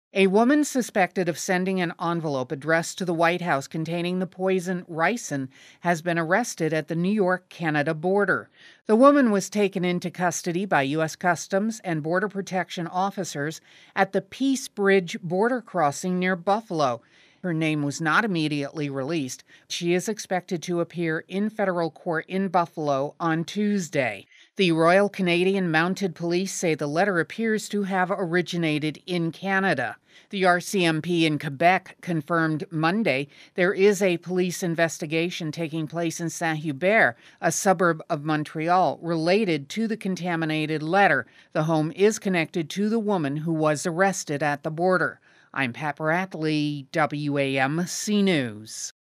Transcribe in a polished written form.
A woman suspected of sending an envelope addressed to the White House containing the poison ricin has been arrested at the New York-Canada border. The woman was taken into custody by U.S. Customs and Border Protection officers at the Peace Bridge border crossing near Buffalo. Her name was not immediately released. She is expected to appear in federal court in Buffalo on Tuesday. The Royal Canadian Mounted Police say the letter appears to have originated in Canada. The RCMP in Quebec confirmed Monday there is a police investigation taking place in Saint-Hubert, a suburb of Montreal, related to the contaminated letter. The home is connected to the woman who was arrested at the border. I'm Pat Bradley, WAMC News.